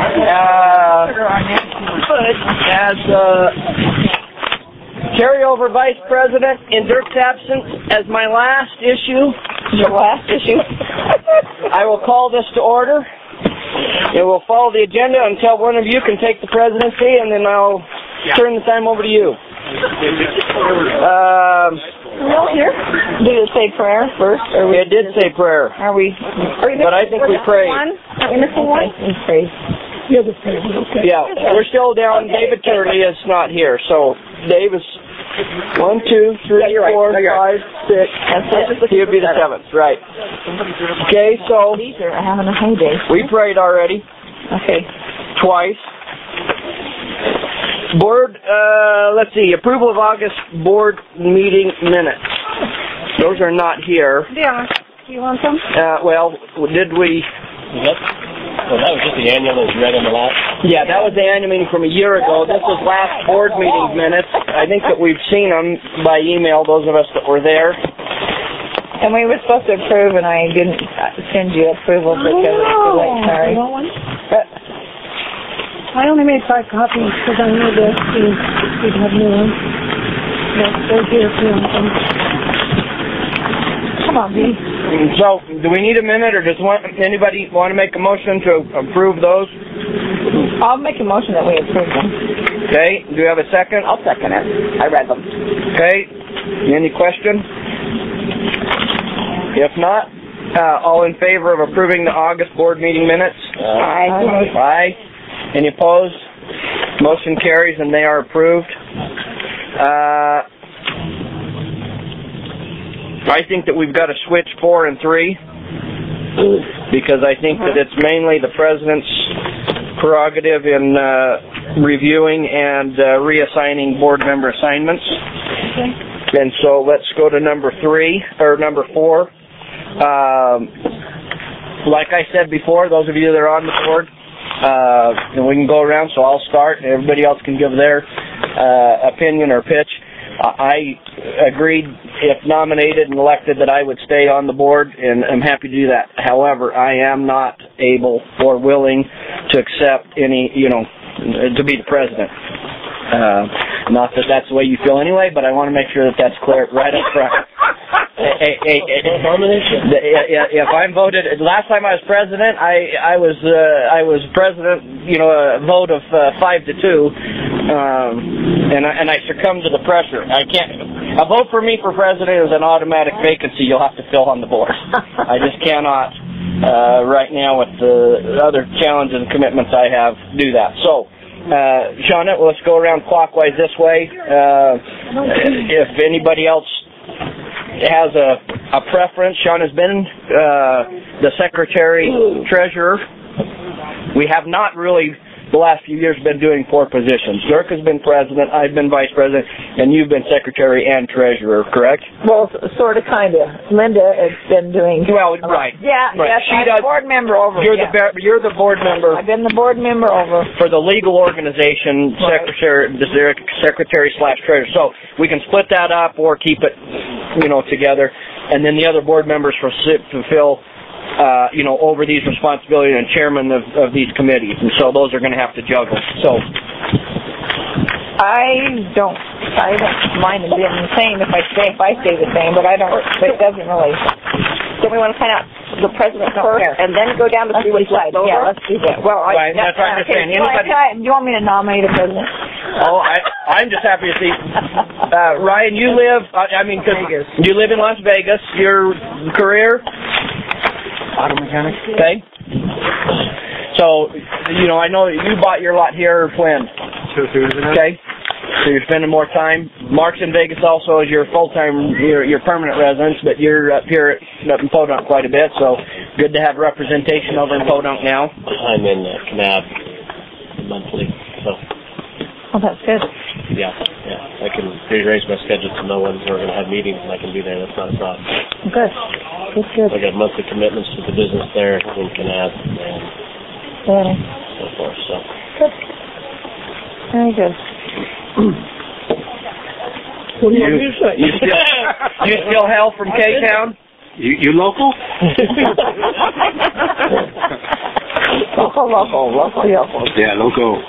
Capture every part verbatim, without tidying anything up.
Uh, as uh, carryover vice president in Dirk's absence, as my last issue, your last issue, I will call this to order. It will follow the agenda until one of you can take the presidency, and then I'll yeah. turn the time over to you. Um, Are we all here? Did it say prayer first? Or we it did say prayer. Are we? Are we but I think we prayed. One? Are we missing one? We prayed. Yeah, okay. Yeah, we're still down. David Turley is not here, so Dave is one, two, three, yeah, four, right. five, six. He would be the seventh, right? Okay, so these are having a heyday. We prayed already. Okay, twice. Board, uh, let's see, approval of August board meeting minutes. Those are not here. Yeah. Do you want some? Uh, well, did we? Yep. Well, that was just the annual that you read in the last. Yeah, that was the annual meeting from a year ago. This was last board meeting minutes. I think that we've seen them by email, those of us that were there. And we were supposed to approve, and I didn't send you approval because it's too late. Sorry. But, I only made five copies because I knew this. We'd have new ones. No, they're here too. Come on, B. So, do we need a minute, or does one, anybody want to make a motion to approve those? I'll make a motion that we approve them. Okay. Do you have a second? I'll second it. I read them. Okay. Any question? If not, uh, all in favor of approving the August board meeting minutes? Aye. Aye. Aye. Any opposed? Motion carries and they are approved. Uh, I think that we've got to switch four and three because I think that it's mainly the president's prerogative in uh, reviewing and uh, reassigning board member assignments. Okay. And so let's go to number three, or number four. Um, like I said before, those of you that are on the board, uh, and we can go around, so I'll start, and everybody else can give their uh, opinion or pitch. I agreed, if nominated and elected, that I would stay on the board, and I'm happy to do that. However, I am not able or willing to accept any, you know, to be the president. Uh, not that that's the way you feel anyway, but I want to make sure that that's clear right up front. Hey, hey, hey, if I'm voted, last time I was president, I I was uh, I was president, you know, a vote of uh, five to two, um, and I, and I succumbed to the pressure. I can't. A vote for me for president is an automatic vacancy. You'll have to fill on the board. I just cannot uh, right now with the other challenges and commitments I have do that. So. Uh, Shauna, let's go around clockwise this way. Uh, if anybody else has a, a preference, Shauna's been uh, the secretary treasurer. We have not really, the last few years, been doing four positions. Dirk has been president, I've been vice president, and you've been secretary and treasurer, correct? Well, sort of, kind of. Linda has been doing... Well, right. Yeah, right. yes, she I'm does, board member over. You're, yeah. the, you're the board member... I've been the board member over. For the legal organization, right. secretary, secretary slash treasurer. So we can split that up or keep it, you know, together. And then the other board members for fulfill... Uh, you know, over these responsibilities and chairman of, of these committees, and so those are going to have to juggle. So, I don't, I don't mind it being the same if I stay, if I stay the same, but I don't. But it doesn't really. Don't we want to find out the president first, care. and then go down to see what he says? Yeah, let's do that. Well, I, right, that's what I'm just saying. Anybody? Do you want me to nominate a president? Oh, I, I'm just happy to see. Uh, Ryan, you live. I, I mean, cause you live in Las Vegas. Your career. Auto mechanic. Okay. So, you know, I know you bought your lot here when? Two Tuesdays ago. Okay. So you're spending more time. Mark's in Vegas also as your full-time, your, your permanent residence, but you're up here up in Podunk quite a bit, so good to have representation over in Podunk now. I'm in uh, Kanab monthly, so. Oh, that's good. Yeah, yeah. I can rearrange my schedule to know when we're going to have meetings, and I can be there. That's not a problem. Good. Good, good. I got monthly commitments to the business there in Kanab and yeah. so forth. So. Good. Very good. What do you, you say? You still, you still hail from K-Town? You, you local? Local, local, local, local. Yeah, local.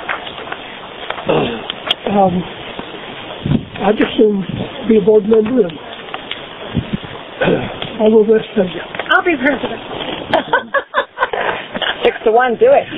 Um, I just soon be a board member and all the rest of you. I'll be president. Six to one, do it.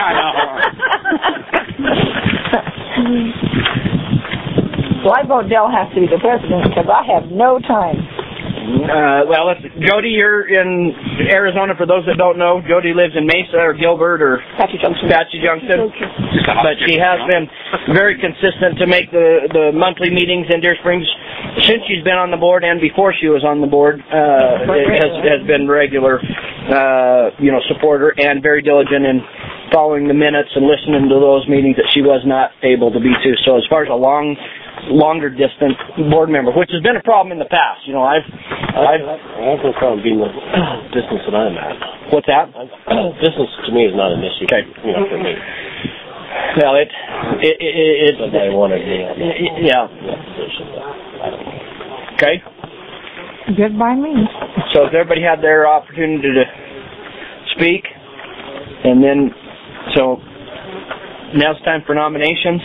So I vote Dell has to be the president because I have no time. Uh, well, let's, Jody, you're in Arizona. For those that don't know, Jody lives in Mesa or Gilbert or Apache Junction. Apache Junction. But she has been very consistent to make the, the monthly meetings in Deer Springs since she's been on the board and before she was on the board. Uh, it has, has been regular, uh, you know, supporter and very diligent in following the minutes and listening to those meetings that she was not able to be to. So as far as a long longer distance board member, which has been a problem in the past. You know, I've, I've, I have no problem being the distance that I'm at. What's that? Distance to me is not an issue. Okay. You know, for me. Well, it, it, it, it, But they wanted me on it yeah. that position, but I don't know. Okay. Good by me. So has everybody had their opportunity to speak? And then, so now it's time for nominations.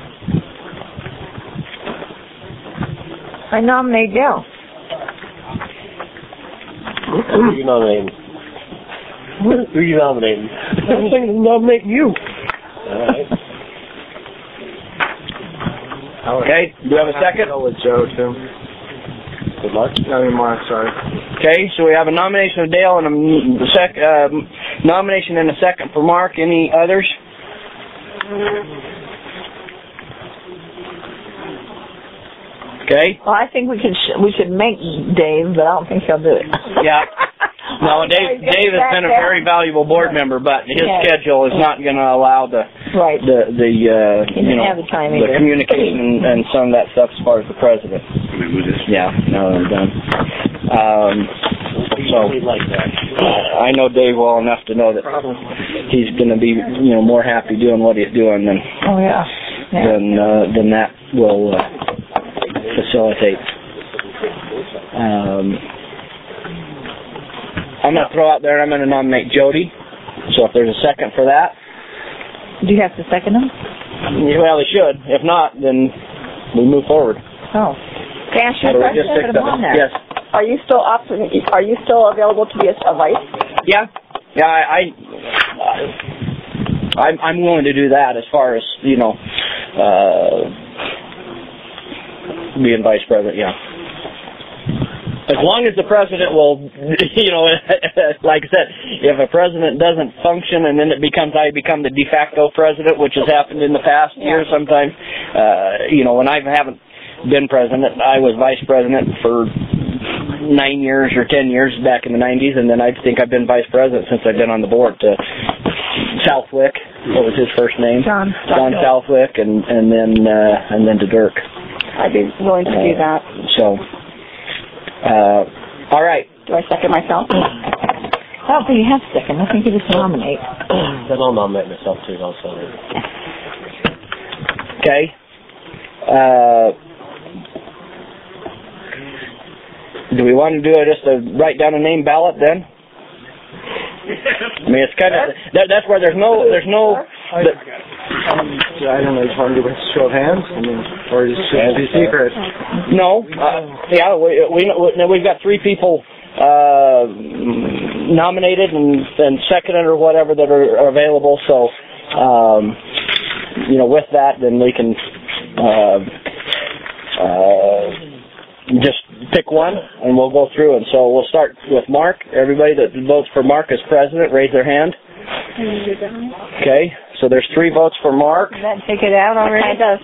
I nominate Dell. Who are you nominating? Who are you nominating? I'm thinking of nominating you. All right. Okay. Do you have a second? Go with Joe, too. Good luck. I mean, Mark, sorry. Okay, so we have a nomination of Dale and a sec, uh, nomination and a second for Mark. Any others? Okay. Well, I think we should we should make Dave, but I don't think he'll do it. Yeah. No, Dave. Dave has been a very valuable board member, but his yes. schedule is not going to allow the right. the the uh, He you didn't know have the time the either. communication and, and some of that stuff as far as the president. Yeah. No, I'm done. Um, so We like that. I know Dave well enough to know that he's going to be you know more happy doing what he's doing than Oh yeah. yeah. than uh, than that will uh, facilitate. Um, I'm going to throw out there, I'm going to nominate Jody. So if there's a second for that. Do you have to second him? Well, he should. If not, then we move forward. Oh. Can I ask you a Or we question? just fix Put him on it. there. Yes. Are you still up? Are you still available to be a, a vice? Yeah. Yeah, I, I, I'm, I'm willing to do that as far as, you know, uh, being vice president, yeah. As long as the president will, you know, like I said, if a president doesn't function and then it becomes, I become the de facto president, which has happened in the past Yeah. year sometimes, uh, you know, when I haven't been president, I was vice president for nine years or ten years back in the nineties, and then I think I've been vice president since I've been on the board to Southwick. What was his first name? John. John Southwick, and, and then, uh, and then to Dirk. I'd be willing to do that. So, uh, all right. Do I second myself? I don't think you have to second. I think you just nominate. Then I'll nominate myself too, also. Okay. Uh, do we want to do it just a write down a name ballot then? I mean, it's kind of that, that's where there's no there's no. The, Um, I don't know, you want to do a show of hands? I mean, or just should it be secret? no. Uh, yeah, we we we've got three people uh, nominated and, and seconded or whatever that are, are available. So, um, you know, with that, then we can uh, uh, just pick one and we'll go through. And so we'll start with Mark. Everybody that votes for Mark as president, raise their hand. Okay, so there's three votes for Mark. Does that take it out already? It does.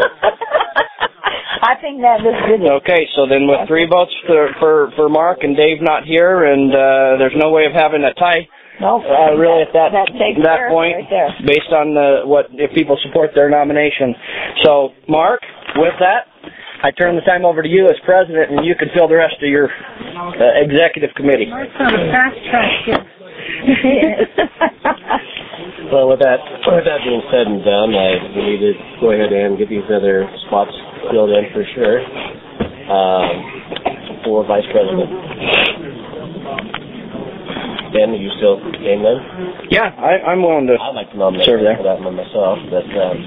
I think that is good. Okay, so then with three votes for for, for Mark and Dave not here, and uh, there's no way of having a tie. Nope. Uh, really, at that that, takes that point, right there. based on the, what if people support their nomination. So, Mark, with that, I turn the time over to you as president, and you can fill the rest of your uh, executive committee. Mark's on a fast track here. Well, with that, with that being said and done, I, we need to go ahead and get these other spots filled in for sure um, for vice president. Ben, are you still game then? Yeah, I, I'm willing to I'd like to nominate serve there. for that one myself, but um,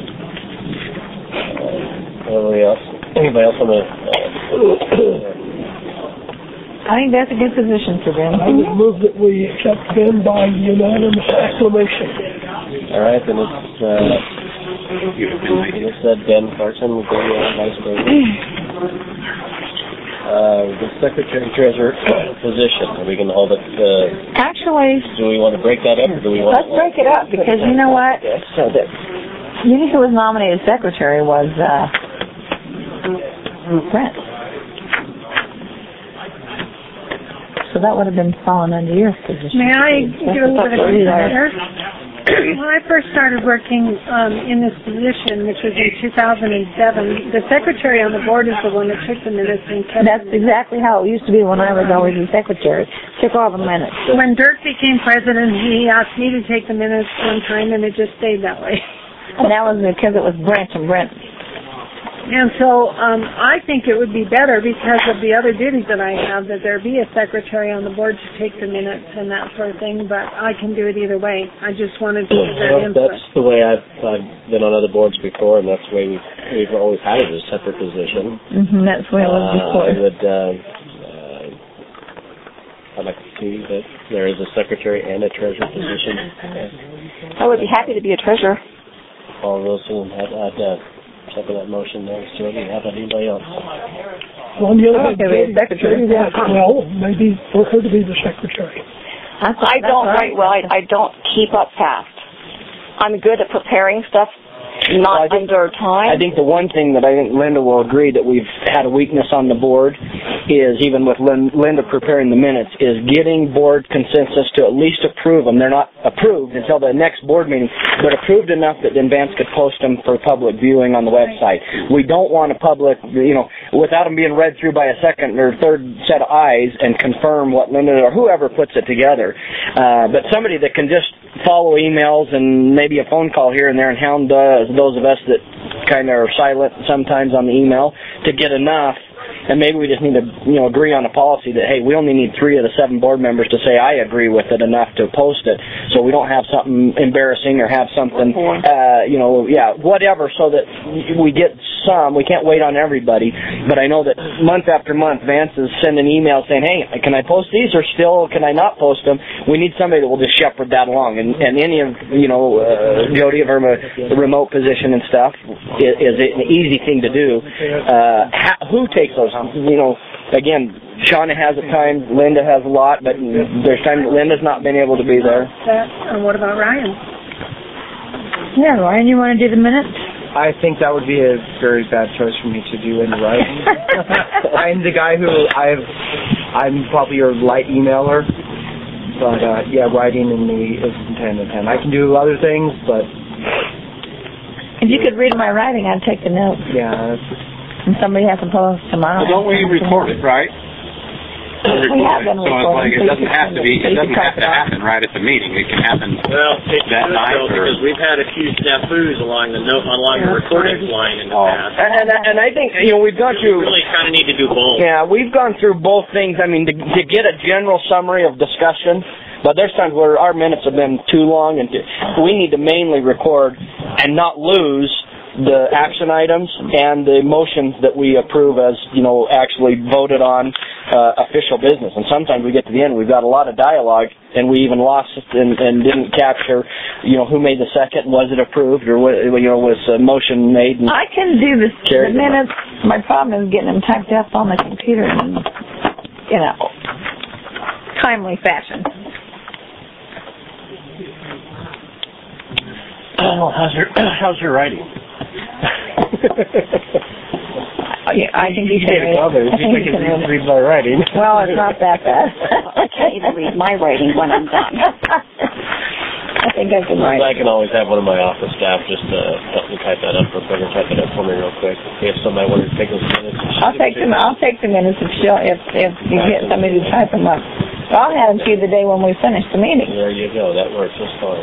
uh, anybody else? Anybody else want to? Uh, I think that's a good position for Ben. I would move that we accept Ben by unanimous acclamation. all right, then it's uh, it's uh, Ben Carson will be uh, vice president. Uh, the secretary treasurer position. Are we going to hold it? Uh, Actually, do we want to break that up, or do we want? let's break it up because you know what? So that you know who was nominated secretary was uh, Brent. So that would have been falling under your position. May I give a little bit of insight? When I first started working um, in this position, which was in two thousand seven, the secretary on the board is the one that took the minutes and kept That's exactly how it used to be when I was always the secretary. Took all the minutes. When Dirk became president, he asked me to take the minutes one time, and it just stayed that way. And that was because it was Brent and Brent. And so um, I think it would be better because of the other duties that I have that there be a secretary on the board to take the minutes and that sort of thing, but I can do it either way. I just wanted to give that Well, input. that's the way I've, I've been on other boards before, and that's the way we've, we've always had it as a separate position. Mm-hmm, that's the way it was Uh, before. I would, uh, uh, I'd like to see that there is a secretary and a treasurer position. I would be happy to be a treasurer. All those who had, I'd uh, second that motion there. Stuart, do you have anybody else? Well, on the other hand, Okay, we have secretary. Jody worked well, maybe for her to be the secretary. That's, I that's don't all write well. I, I don't keep up fast. I'm good at preparing stuff, not Well, I think- under time. I think the one thing that I think Linda will agree that we've had a weakness on the board is, even with Lin- Linda preparing the minutes, is getting board consensus to at least approve them. They're not approved until the next board meeting, but approved enough that then Vance could post them for public viewing on the website. We don't want a public, you know, without them being read through by a second or third set of eyes and confirm what Linda or whoever puts it together. Uh, but somebody that can just follow emails and maybe a phone call here and there and hound uh, those of us that kind of are silent sometimes on the email to get enough. And maybe we just need to, you know, agree on a policy that, hey, we only need three of the seven board members to say I agree with it enough to post it, so we don't have something embarrassing or have something, uh, you know, yeah, whatever, so that we get some. We can't wait on everybody, but I know that month after month, Vance is sending emails saying, hey, can I post these or still can I not post them? We need somebody that will just shepherd that along. And, and any of, you know, uh, Jody of her uh, remote position and stuff is, is an easy thing to do. Uh, ha- who takes those? You know, again, Shauna has at times, Linda has a lot, but there's times that Linda's not been able to be there. That, and what about Ryan? Yeah, Ryan, you want to do the minutes? I think that would be a very bad choice for me to do in writing. I'm the guy who I've, I'm probably your light emailer, but uh, yeah, writing in me is ten and ten. I can do other things, but If you could read my writing, I'd take the notes. yeah. And somebody has to post tomorrow. Well, don't we record it, right? We have been So it's like, recording. it doesn't have to be, it doesn't have to happen right at the meeting. It can happen Well, it that should, night, though, or- because we've had a few snafus along the note along the recording line in the Oh. past. And, and, and I think, you know, we've gone We through... really kind of need to do both. Yeah, we've gone through both things. I mean, to, to get a general summary of discussion, but there's times where our minutes have been too long, and to, we need to mainly record and not lose the action items and the motions that we approve as, you know, actually voted on uh, official business. And sometimes we get to the end, we've got a lot of dialogue, and we even lost it and, and didn't capture, you know, who made the second, was it approved, or, what, you know, was a motion made. And I can do this, the Carry them minutes. My problem is getting them typed up on the computer in, you know, timely fashion. Oh, how's your how's your writing? Yeah, I think you can read it. Others, I think you can read it. read my writing. Well, it's not that bad. I can't even read my writing when I'm done. I think I can write. I can always have one of my office staff just uh, help me type that up real quick, or type it up for me real quick. If somebody wanted to take those minutes. I'll take them. I'll take the minutes if she'll, if if you get somebody to type them up. I'll have them to you the day when we finish the meeting. There you go. That works just fine.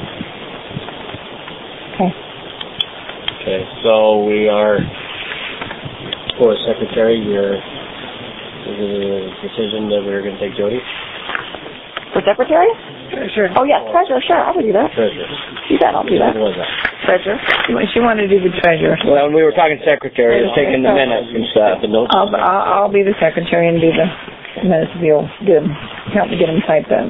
Okay. Okay, so we are, for secretary, your the decision that we're going to take Jody. For secretary? Treasurer. Oh, yes, treasurer, sure, I would do that. Treasurer. Do that, I'll do that. What was that? Treasurer. She wanted to do the treasurer. Well, we were talking secretary, it's taking the minutes and stuff. The notes. I'll, I'll, I'll be the secretary and do the minutes if you'll do them, help me get them typed up.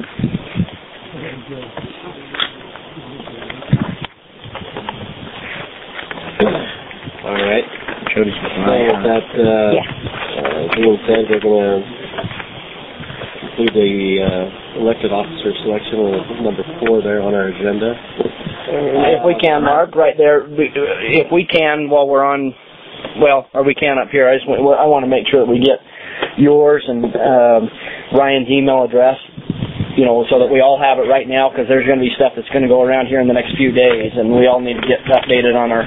All right. Jody's so with that, uh, Yeah. uh, being said, we're going to include the uh, elected officer selection with number four there on our agenda. If we can, Mark, right there, if we can while we're on, well, or we can up here, I just want, I want to make sure that we get yours and um, Ryan's email address, you know, so that we all have it right now, because there's going to be stuff that's going to go around here in the next few days, and we all need to get updated on our...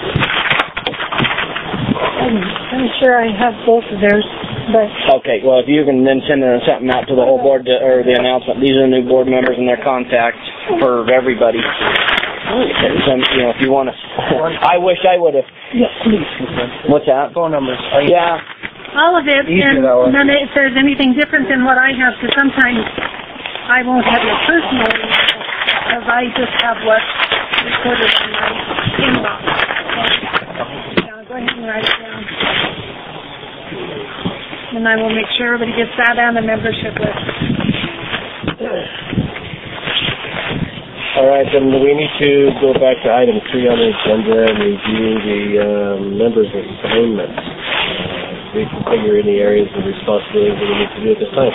I'm, I'm sure I have both of theirs, but... Okay, well, if you can then send something out to the whole board, to, or the announcement, these are the new board members and their contacts for everybody. Some, you know, if you want to... I wish I would have... Yes, please. What's that? Phone numbers. Yeah. All of it, Easier and that way. then if there's anything different than what I have, because sometimes I won't have your personal email, because I just have what's recorded in my inbox. So, yeah, go ahead and write it down. And I will make sure everybody gets that on the membership list. All right, then we need to go back to item three on the agenda and review the um, members' assignments. Uh, reconfigure any areas of responsibility that we need to do at this time.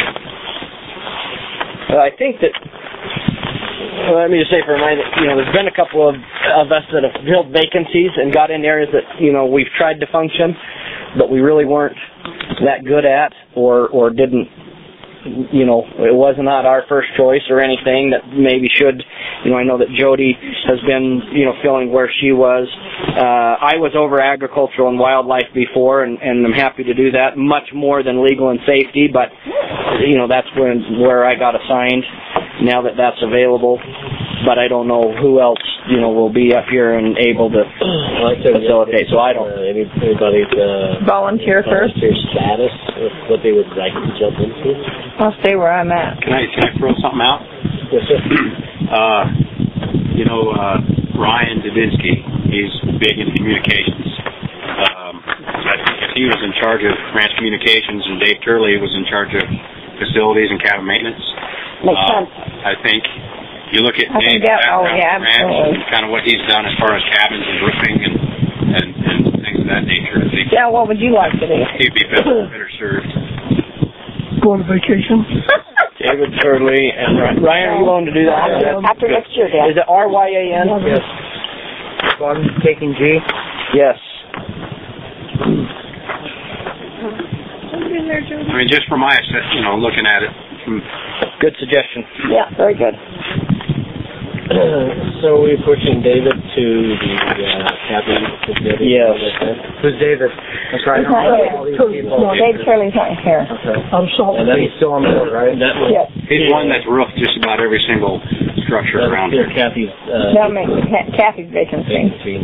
Uh, I think that, well, let me just say for a minute, you know, there's been a couple of, of us that have filled vacancies and got in areas that, you know, we've tried to function, but we really weren't that good at, or, or didn't, you know, it was not our first choice or anything that maybe should, you know, I know that Jody has been, you know, filling where she was. Uh, I was over agricultural and wildlife before, and, and I'm happy to do that, much more than legal and safety, but, you know, that's when, where I got assigned now that that's available. But I don't know who else, you know, will be up here and able to Like to facilitate, so I don't. Uh, any, anybody's uh, Volunteer first. volunteer status, what they would like to jump into? I'll stay where I'm at. Can I, can I throw something out? Yes, sir. Uh, you know, uh, Ryan Davinsky, he's big in communications. Um, I think if he was in charge of ranch communications and Dave Turley was in charge of facilities and cabin maintenance, Makes uh, sense. I think you look at I think Dave's that- oh, background yeah, in ranch absolutely. and kind of what he's done as far as cabins and roofing and, and, and things of that nature. I think Yeah, what would you like to do? he'd be better, better served. Go on vacation. David Turley and Ryan. Ryan, are you willing to do that? After next year, Dan. Is it R Y A N? Yes. So I'm taking G. Yes. I mean, just from my, asset- you know, looking at it from Good suggestion. Yeah, very good. So we're pushing David to the uh, cabin committee. Yes. Who's David? That's right. He's not here. All these people. Dave Turley's not here. Okay. I'm sorry. And that He's still on board, right? That was, Yes. He's one that's roofed just about every single structure that's around still here. Kathy's. Uh, That'll make Kathy's vacancy. vacancy.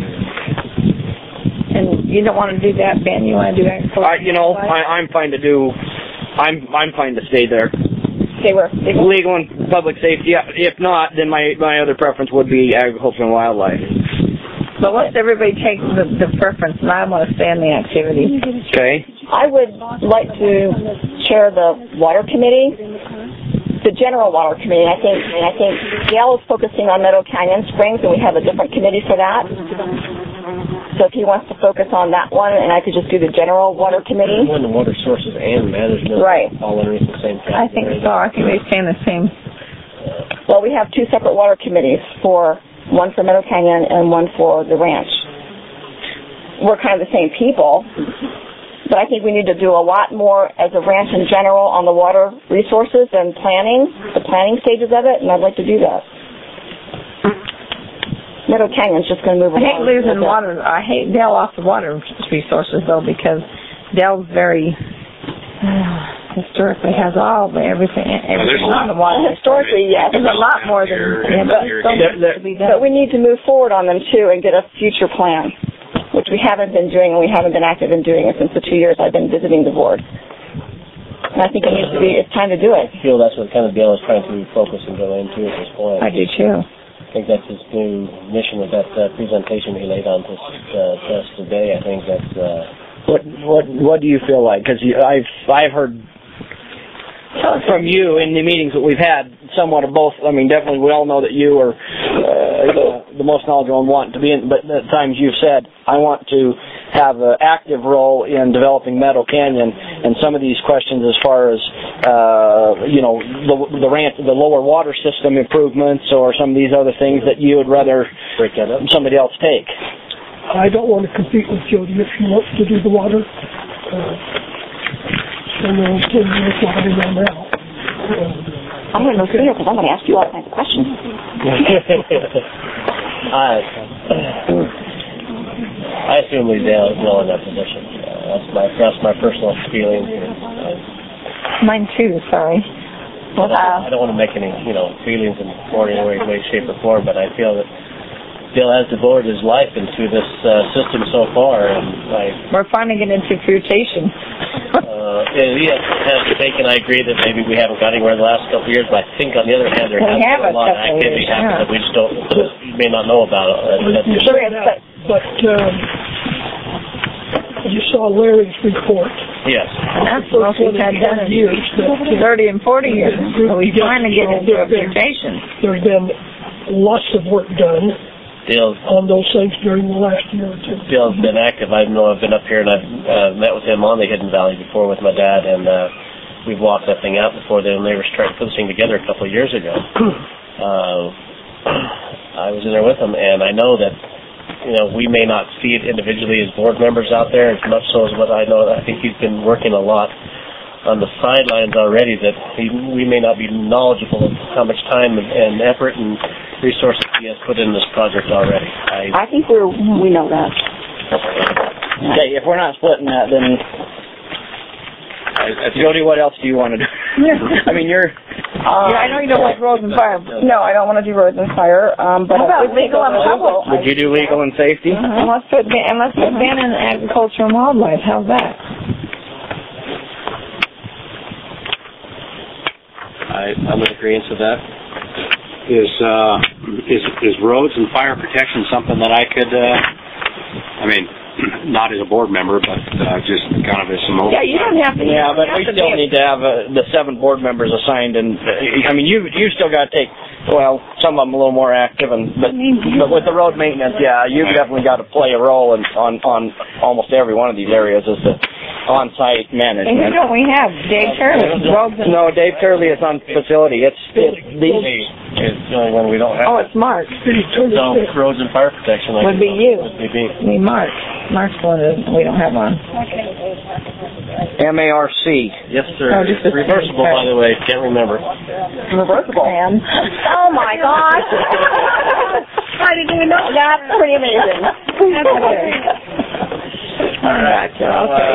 And you don't want to do that, Ben? You want to do that? I, you know, I, I'm fine to do. I'm I'm fine to stay there. Stay where? Stay where? Legal and public safety. If not, then my my other preference would be agriculture and wildlife. But let's everybody take the, the preference, and I want to stay in the activity. Okay. I would like to chair the water committee, the general water committee. I think, and I think Gail is focusing on Meadow Canyon Springs, and we have a different committee for that. So if he wants to focus on that one, and I could just do the general water committee. When the water sources and management Right. all underneath the same category. I think so. I think they stay in the same. Well, we have two separate water committees, for one for Meadow Canyon and one for the ranch. We're kind of the same people, but I think we need to do a lot more as a ranch in general on the water resources and planning, the planning stages of it, and I'd like to do that. Meadow Canyon's just going to move I along. hate losing water. I hate Dell off the water resources, though, because Dell's very uh, historically has all the everything, everything on the water. Historically, yes. There's a lot more than yeah, but so much to be done. But we need to move forward on them, too, and get a future plan, which we haven't been doing, and we haven't been active in doing it since the two years I've been visiting the board. And I think it needs to be, it's time to do it. I feel that's what kind of Dale is trying to focus and go into at this point. I do too. I think that's his new mission with that uh, presentation he laid on to uh, us today. I think that's... Uh, what what what do you feel like? Because I've I've heard from you in the meetings that we've had somewhat of both. I mean, definitely we all know that you are uh, the, the most knowledgeable and want to be in, but at times you've said, I want to have an active role in developing Meadow Canyon, and some of these questions as far as, uh, you know, the the, rant, the lower water system improvements or some of these other things that you would rather break that up. somebody else take. I don't want to compete with Jody if she wants to do the water. Uh, and then we'll do water down now. Uh, I'm going to go through here because I'm going to ask you all kinds of questions. I, I assume Lee Dale is well in that position. Uh, that's my that's my personal feeling. Uh, Mine too, sorry. Well, uh, I don't want to make any, you know, feelings in any way, way, shape, or form, but I feel that Dale has devoted his life into this uh, system so far, and I... We're finally getting into fruitation. uh, yeah, has taken, I agree that maybe we haven't got anywhere the last couple of years, but I think on the other hand, there we has have been a lot of activity years, happening yeah. that we just don't, you may not know about. Uh, you just, said that, but um, you saw Larry's report. yes. And that's what we've had done in years. That, uh, thirty and forty years. So we finally get into a fruitation. There's been lots of work done Dale's, on those things during the last year or two. Dale's been active. I know I've been up here and I've uh, met with him on the Hidden Valley before with my dad, and uh, we've walked that thing out before then. They were starting to put this thing together a couple of years ago. uh, I was in there with him, and I know that, you know, we may not see it individually as board members out there as much so as what I know. I think he's been working a lot on the sidelines already that he, we may not be knowledgeable of how much time and, and effort and resources he has put in this project already. I, I think we're, we know that. Okay, if we're not splitting that, then I, I Jody, what else do you want to do? I mean, you're... Uh, yeah, I know you don't like roads and fire. No, I don't want to do roads and fire. Um, but How about legal and public? Would you do legal and safety? Uh-huh. And let's put ban, and let's put ban in agriculture and wildlife. How's that? I, I'm in agreement with that. Is uh, is is roads and fire protection something that I could? Uh, I mean, not as a board member, but uh, just kind of as some. Yeah, you don't have to. Yeah, but we still need to have uh, the seven board members assigned, and uh, I mean, you you still got to take. Well, some of them a little more active, and but but with the road maintenance, yeah, you've definitely got to play a role in, on on almost every one of these areas as the on-site management. And who don't we have? Dave Turley. Roads and No, Dave Turley is on facility. It's it, these. It's the only one we don't have. Oh, it's Mark. No, roads and fire protection. Like Would be you. Would be me. Me, Mark. Mark's one that we don't have on. M A R C. Yes, sir. Oh, just the reversible, same. by the way. Can't remember. Reversible. Man. Oh my gosh. I didn't even know. That's pretty amazing. That's okay. All right. Okay.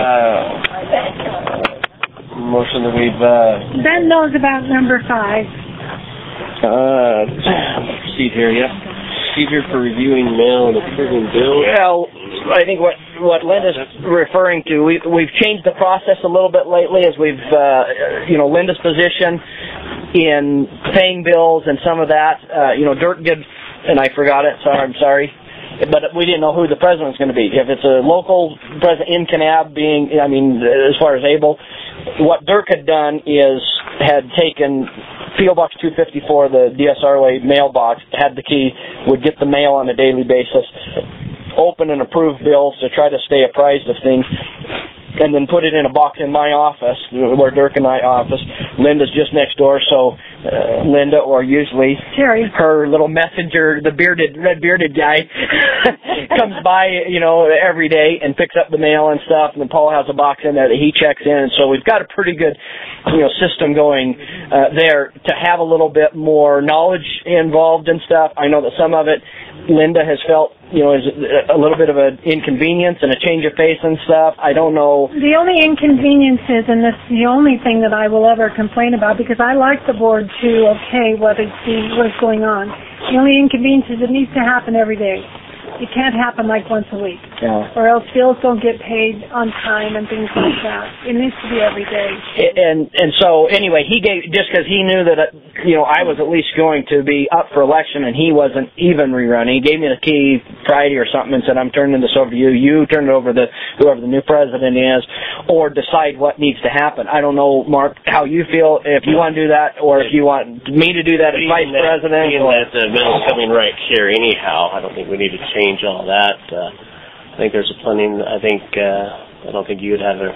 Uh, motion that we've. Uh, Ben knows about number five. Uh, proceed here, yeah. Procedure for reviewing mail and approving bills. Well, I think what what Linda's referring to, we we've changed the process a little bit lately as we've, uh, you know, Linda's position in paying bills and some of that. Uh, you know, Dirk did, and I forgot it. Sorry, I'm sorry. But we didn't know who the president's going to be. If it's a local president in Kanab being, I mean, as far as able, what Dirk had done is had taken P O Box two fifty-four, the D S R O A mailbox, had the key, would get the mail on a daily basis, open and approve bills to try to stay apprised of things, and then put it in a box in my office, where Dirk and I office. Linda's just next door, so uh, Linda, or usually Terry, her little messenger, the bearded, red-bearded guy, comes by, you know, every day and picks up the mail and stuff, and then Paul has a box in there that he checks in, so we've got a pretty good, you know, system going uh, there to have a little bit more knowledge involved and stuff. I know that some of it Linda has felt, you know, is a little bit of an inconvenience and a change of pace and stuff. I don't know. The only inconvenience is, and this is the only thing that I will ever complain about, because I like the board to okay what is what is going on. The only inconvenience is it needs to happen every day. It can't happen like once a week. Yeah. Or else bills don't get paid on time and things like that. It needs to be every day. And and so anyway, he gave just because he knew that uh, you know I was at least going to be up for election and he wasn't even rerunning. He gave me the key Friday or something and said, "I'm turning this over to you. You turn it over to whoever the new president is, or decide what needs to happen." I don't know, Mark, how you feel if you want to do that, or if you want me to do that as vice president. Being that the bill's coming right here anyhow, I don't think we need to change all that. Uh, I think there's a plenty. I think uh, I don't think you'd have a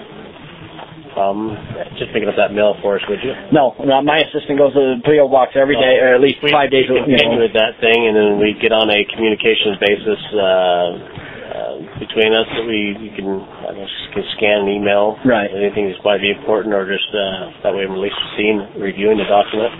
problem just picking up that mail for us, would you? No, no. My assistant goes to the P O box every day, or at least we, five days. We you continue know. with that thing, and then we get on a communications basis uh, uh, between us that we, we can, I guess, can scan and email right. anything that's going to be important, or just uh, that way we're at least seeing, reviewing the document.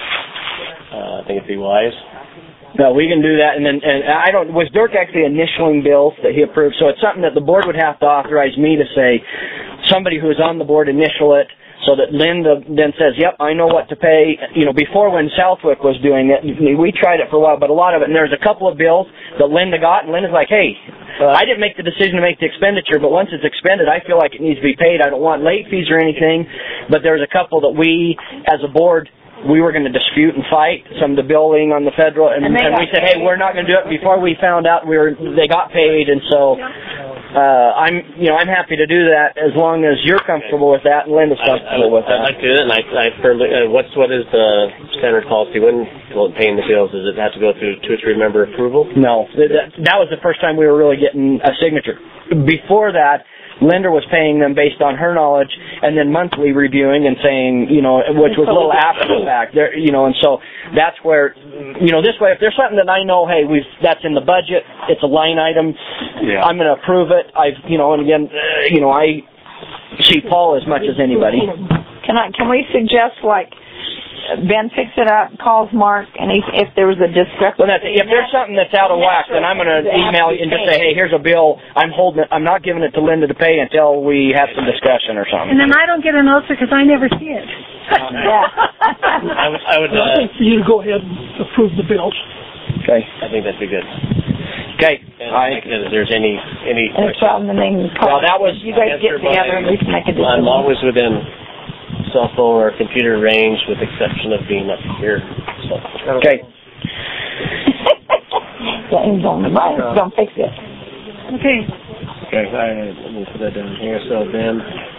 Uh, I think it'd be wise. No, we can do that, and then and I don't. Was Dirk actually initialing bills that he approved? So it's something that the board would have to authorize me to say. Somebody who is on the board initial it, so that Linda then says, "Yep, I know what to pay." You know, before when Southwick was doing it, we tried it for a while, but a lot of it. And there's a couple of bills that Linda got, and Linda's like, "Hey, uh, I didn't make the decision to make the expenditure, but once it's expended, I feel like it needs to be paid. I don't want late fees or anything." But there's a couple that we, as a board, we were going to dispute and fight some of the billing on the federal, and, and, and we said, "Hey, we're not going to do it." Before we found out we were, they got paid, and so uh, I'm, you know, I'm happy to do that as long as you're comfortable with that and Linda's comfortable I, I, with that. I'd like to do it, and I, I firmly, uh, what's what is the standard policy when paying the bills? Does it have to go through two or three member approval? No, that, that was the first time we were really getting a signature. Before that, Linda was paying them based on her knowledge, and then monthly reviewing and saying, you know, which was a little after the fact, there, you know, and so that's where, you know, this way, if there's something that I know, hey, we've that's in the budget, it's a line item, yeah. I'm going to approve it. I've, you know, and again, uh, you know, I see Paul as much as anybody. Can I? Can we suggest like? Ben picks it up, calls Mark, and he, if there was a discrepancy. Well, that's, if there's something that's out of whack, then I'm going to email you and just say, hey, here's a bill. I'm holding it. I'm not giving it to Linda to pay until we have some discussion or something. And then I don't get an ulcer because I never see it. Um, yeah. I would. I would. Uh, I think for you to go ahead and approve the bills. Okay. I think that'd be good. Okay. And I think that if there's any any. Any problem, then well, that was. You guys get together and we can make a decision. I'm always within cell phone or computer range, with exception of being up here. So. Okay. don't, don't fix it. Okay. Okay, all right, let me put that down here. So then,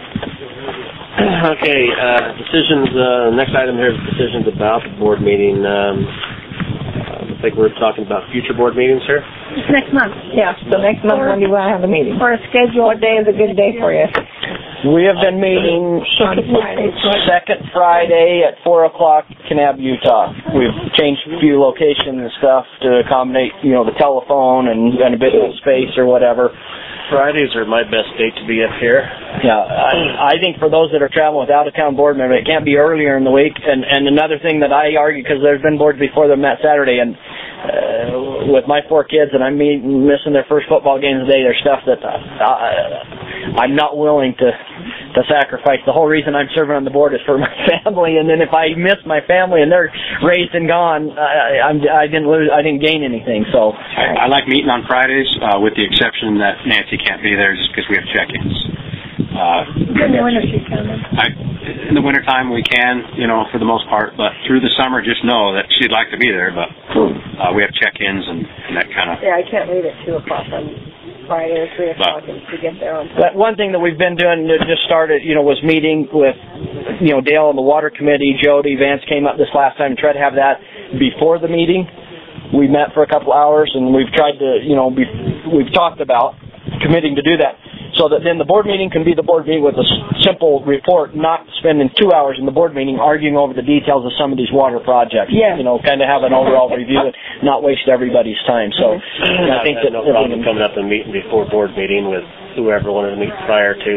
okay, uh, decisions. Uh, next item here is decisions about the board meeting. Um, I think we're talking about future board meetings here. Next month. Yeah. So next month, when do you want to have the meeting? Or a schedule. What day is a good day for you? We have been meeting on Friday. second Friday at four o'clock, Kanab, Utah. We've changed a few locations and stuff to accommodate, you know, the telephone and, and a bit of space or whatever. Fridays are my best date to be up here. Yeah, I, I think for those that are traveling with out-of-town board members, it can't be earlier in the week. And, and another thing that I argue, because there's been boards before them that Saturday, and uh, with my four kids, and I'm meeting, missing their first football games today, there's stuff that uh, I'm not willing to to sacrifice. The whole reason I'm serving on the board is for my family, and then if I miss my family and they're raised and gone, I, I'm, I didn't lose, I didn't gain anything. So I, I like meeting on Fridays, uh, with the exception that Nancy can't be there just because we have check-ins. Uh, in the winter she can. I, in the wintertime we can, you know, for the most part, but through the summer just know that she'd like to be there, but uh, we have check-ins and, and that kind of... Yeah, I can't leave at two o'clock on Friday or three o'clock to get there on time. But one thing that we've been doing that just started, you know, was meeting with, you know, Dale and the Water Committee. Jody Vance came up this last time and tried to have that before the meeting. We met for a couple hours and we've tried to, you know, be, we've talked about committing to do that, so that then the board meeting can be the board meeting with a simple report, not spending two hours in the board meeting arguing over the details of some of these water projects. Yeah. You know, kind of have an overall review and not waste everybody's time. So mm-hmm. I think that no problem coming up and meeting before board meeting with whoever wanted to meet prior to.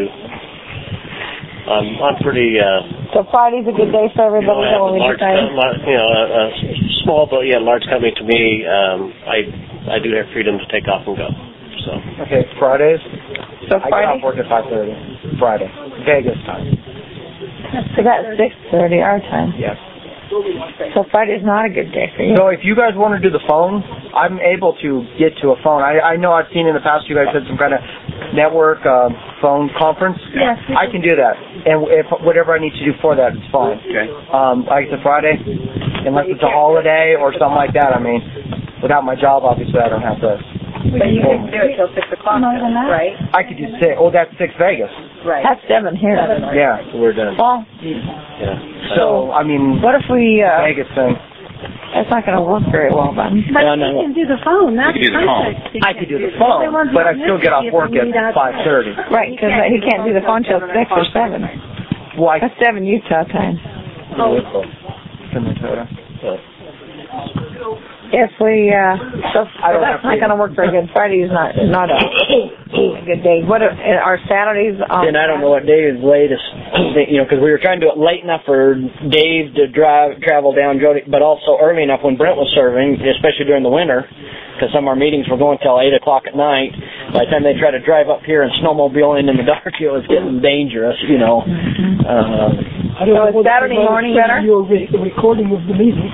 Um, I'm pretty. Uh, so Friday's a good day for everybody. You know, when we large, decide. you know, a, a small but yeah, large company to me. Um, I I do have freedom to take off and go. So. Okay, Fridays. So I Friday? get off work at five thirty. Friday, Vegas time. So that's six thirty our time. Yes. So Friday's not a good day for you. So if you guys want to do the phone, I'm able to get to a phone. I, I know I've seen in the past you guys had some kind of network uh, phone conference. Yes. I can do that. And if whatever I need to do for that, it's fine. Okay. Um, like I said, Friday, unless it's a holiday or something like that. I mean, without my job, obviously, I don't have to. But you can do it till six o'clock, right? I could do six. Oh, that's six Vegas. Right. That's seven here. Yeah, so we're done. Well, Yeah. So, I mean, what if we, uh, Vegas thing. that's not going to work very well then. But No, you no, no. can do the phone. That's You can do the phone. perfect. I could do the phone, but I still get off work at five thirty. Right, because he can't do the phone till six or seven. Well, I That's seven Utah time. Oh. If we, uh, so, I don't that's have not to- going to work very good. Friday is not, not a, a good day. What are, are Saturdays? Um, And I don't know what Dave's latest, you know, because we were trying to do it late enough for Dave to drive, travel down Jody, but also early enough when Brent was serving, especially during the winter, because some of our meetings were going till eight o'clock at night. By the time they try to drive up here and snowmobiling in the dark, it was getting dangerous, you know. Uh, I don't So know is whether Saturday you want to morning send better? you a re- a recording of the meeting.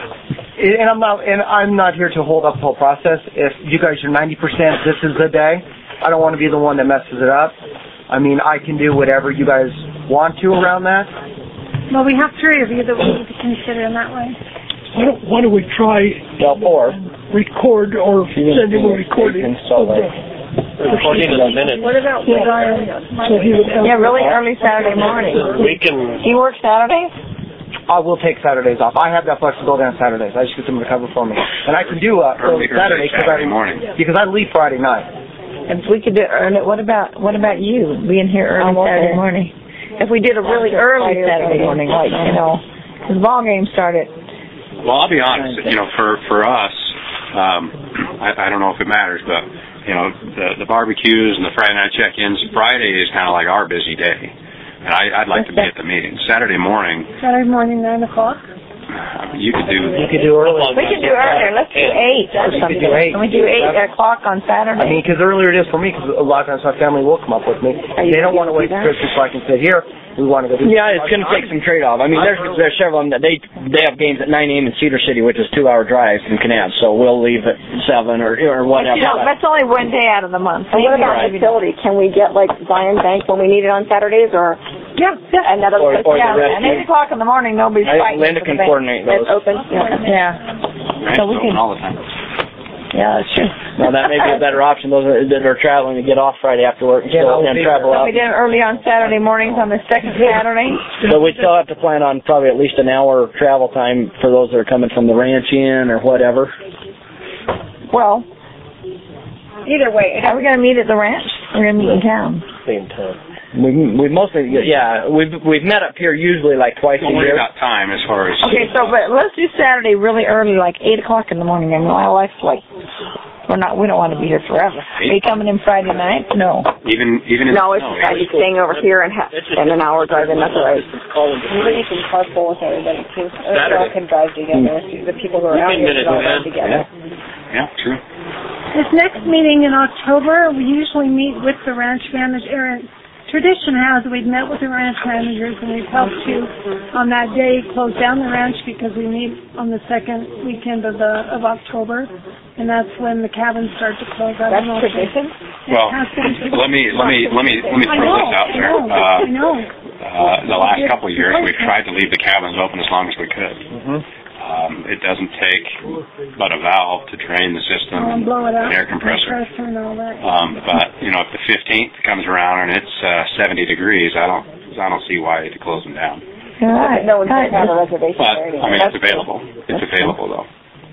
And I'm not, and I'm not here to hold up the whole process. If you guys are ninety percent, this is the day. I don't want to be the one that messes it up. I mean, I can do whatever you guys want to around that. Well, we have three of you that we need to consider in that way. Why don't, why don't we try well, or record or send him a recording of the, Recording in a minute. What about Yeah. so he would have. Yeah, really early Saturday morning. We can. Do you work Saturdays? I will take Saturdays off. I have that flexibility on Saturdays. I just get them to cover for me, and I can do uh, early Early Saturday because I Saturday morning. because I leave Friday night. If we could do early, what about what about you being here early I'm okay. Saturday morning? If we did a really early Saturday morning, like you know, because ball games start at Well, I'll be honest. You know, for for us, um, I, I don't know if it matters, but you know, the the barbecues and the Friday night check-ins. Friday is kind of like our busy day, and I, I'd like to be at the meeting. Saturday morning, Saturday morning, nine o'clock. you could do. You could do early. we can do earlier. Let's do eight or You something. could do eight. Can we do eight o'clock on Saturday? I mean, because earlier it is for me, because a lot of times my family will come up with me. you They don't want gonna to wait do till that? Christmas so I can sit here. We want to go do. yeah, it's going to take some trade-off. I mean, there's there's several of them that they they have games at nine a.m. in Cedar City, which is a two-hour drive from Kanab, so we'll leave at seven or or whatever. No, that's only one day out of the month. And what about utility? Can we get like Zion Bank when we need it on Saturdays, or Yeah, yeah. another Or- place? or the Yeah, rest and eight o'clock in the morning, nobody's I think fighting. Linda for the can bank. coordinate those. It's open. Yeah. Yeah, Right? So we It's open can- all the time. yeah, that's true. Well, that may be a better option. Those are, that are traveling to get off Friday after work and, Yeah, still, I'll and be travel So out. we did it early on Saturday mornings on the second Saturday. So we still have to plan on probably at least an hour travel time for those that are coming from the ranch in or whatever. Well, Either way, are we going to meet at the ranch? We're going to meet in town. Same time. We we mostly yeah we've we've met up here usually like twice Well, a we've year. got time as far as. Okay, so but let's do Saturday really early, like eight o'clock in the morning. And my wife's like, we're not, we don't want to be here forever. Are you coming in Friday night? No. Even even in No, the it's snow, I'd be staying over here and ha- and an hour drive in. That's all right. Maybe you can carpool with everybody too. Or Saturday. y'all can drive together. The people who are out here can all drive together. Yeah, true. This next meeting in October, we usually meet with the ranch manager. Tradition has we've met with the ranch managers and we've helped to on that day close down the ranch because we meet on the second weekend of the of October, and that's when the cabins start to close. I That's don't know if tradition? it Well, has been- let me let me let me let me I throw know, this out I there. know, Uh, I know. uh, the last couple of years, we've tried to leave the cabins open as long as we could. Mm-hmm. Um, it doesn't take but a valve to drain the system, Um, blow it an out. air compressor. Compressor and all that. Um, but you know, if the fifteenth comes around and it's uh, seventy degrees, I don't I don't see why to close them down. All right. No one's All going to have a right. reservation But there anyway. I mean, That's it's available. It's available though.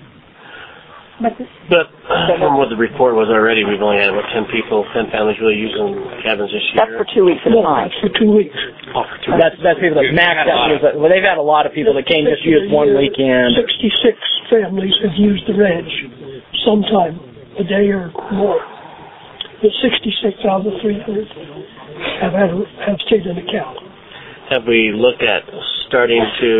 But the, But from what the report was already, we've only had about ten people, ten families really using cabins this year. That's for two weeks at a time. For two weeks. Oh, for two That's that's people that We've maxed had a lot out. use it. Well, they've had a lot of people that came just use one weekend. Sixty-six families have used the ranch sometime, a day or more. But sixty-six out of the three hundred have had, have stayed in the cabin. Have we looked at starting to,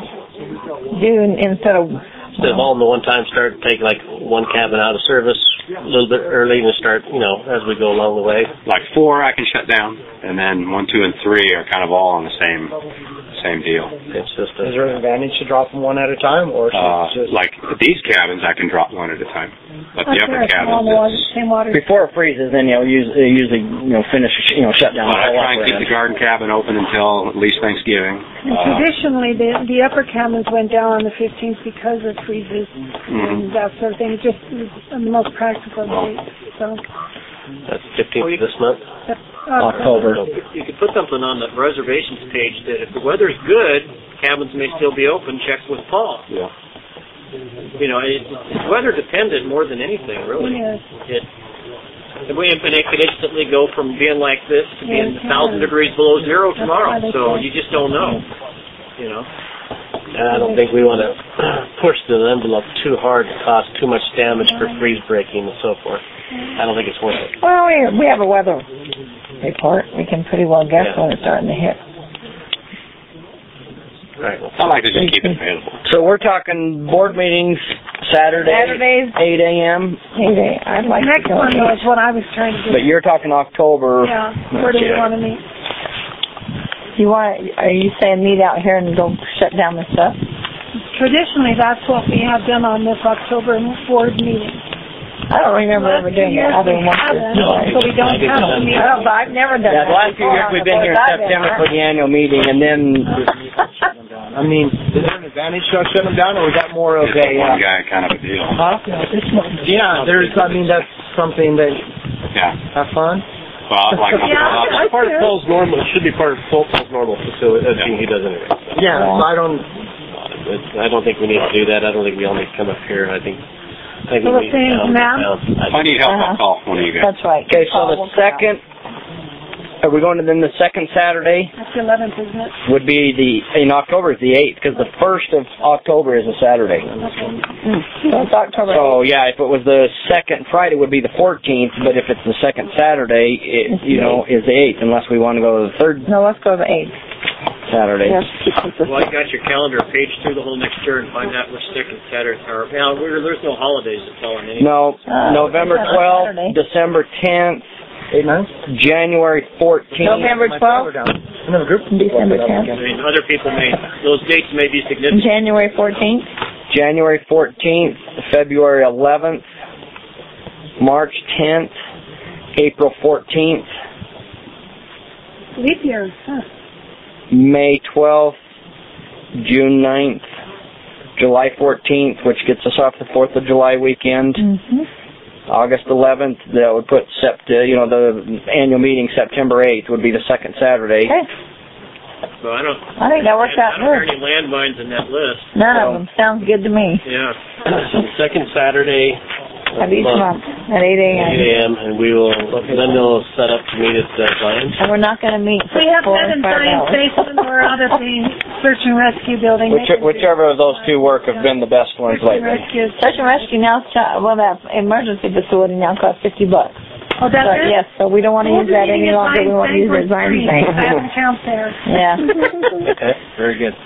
Do instead of instead of all in the one time, start taking like one cabin out of service a little bit early and start, you know, as we go along the way? Like four, I can shut down, and then one, two, and three are kind of all on the same same deal. It's just a, Is there an advantage to drop them one at a time, or should Uh, it just like these cabins, I can drop one at a time. But the Up upper there, cabins, all the water, it's, same water. Before it freezes, then you'll use, uh, usually, you know, finish, you know, shut down well, the I whole try and keep the operation. garden cabin open until at least Thanksgiving. And Uh, traditionally, the the upper cabins went down on the fifteenth because of freezes and that sort of thing. It just is the most practical date. So, that's fifteenth of this month. that's October. You could put something on the reservations page that if the weather's good, cabins may still be open. Check with Paul. Yeah. You know, it, it's weather dependent more than anything, really. Yes. It, and we and it could instantly go from being like this to being Yes, a thousand yeah. degrees below zero That's tomorrow. why they So say- you just don't know. You know. And I don't think we want to push the envelope too hard to cause too much damage for freeze breaking and so forth. I don't think it's worth it. Well, we, we have a weather report. We can pretty well guess Yeah. when it's starting to hit. Right. Well, I like to just keep it available. So we're talking board meetings Saturday, Saturdays, eight a.m., hey, they- I'd like The next to go. one was what I was trying to do. but you're talking October. Yeah, where do we Okay. want to meet? You want? Are you saying meet out here and go shut down the stuff? Traditionally, that's what we have done on this October board meeting. I don't remember ever doing that other than once. or twice. So we don't have to meet. I don't, but I've never done Yeah, that. the last few years we've been here in September for the annual meeting, and then I mean, is there an advantage to us shutting them down, or is that more of It's a? a one Uh, guy kind of a deal. huh? Yeah, it's not. Yeah, there's. I mean, that's something that Yeah. have fun. Well, like Yeah, uh, I- part of Paul's normal. It should be part of Paul's normal facility. That's he does anyway. So. Yeah, so I don't. It's, I don't think we need to do that. I don't think we all need to come up here. I think. I think So we the need thing to is down, now? down. if I need help, Uh-huh. I'll call one of you guys. That's right. Okay, so Paul the will come out. second, are we going to then the second Saturday That's the eleventh, isn't it? would be the, in October is the eighth, because the first of October is a Saturday. Mm. So it's October. So, yeah, if it was the second Friday, it would be the fourteenth, but if it's the second Saturday, it, you know, is the eighth, unless we want to go to the third No, let's go to the eighth. Saturday. Yes, keep this the Well, you got your calendar, page through the whole next year and find out which second Saturday. Or now we're, there's no holidays to tell them anything. No, Uh, November it's not twelfth, Saturday. December tenth, Eight nine. January fourteenth. November twelfth, Another group. December I tenth, mean, other people may those dates may be significant. January fourteenth. January fourteenth, February eleventh, March tenth, April fourteenth, Leap year, huh? May twelfth, June ninth, July fourteenth, which gets us off the fourth of July weekend, Mm-hmm. August eleventh, that would put sept, uh, you know, the annual meeting September eighth would be the second Saturday. Okay, So I don't. I think that works I out don't hear good. any landmines in that list. None of them sounds good to me. Yeah. So the second Saturday Of each month at eight eight a.m. a.m. and we will. Then they'll set up to meet at uh, Zions. And we're not going to meet for We have four that and in five Science hours. Basement or out at the Search and Rescue Building. Which, whichever of those two work have been the best ones Search and lately. Rescue. Search and rescue now, cha- well, that emergency facility now costs fifty bucks. Oh, that's But it? yes, so we don't want to We'll use be that any meeting at longer. We want to use it as Zion Bank. Bank. I haven't count there. Yeah. Okay, very good.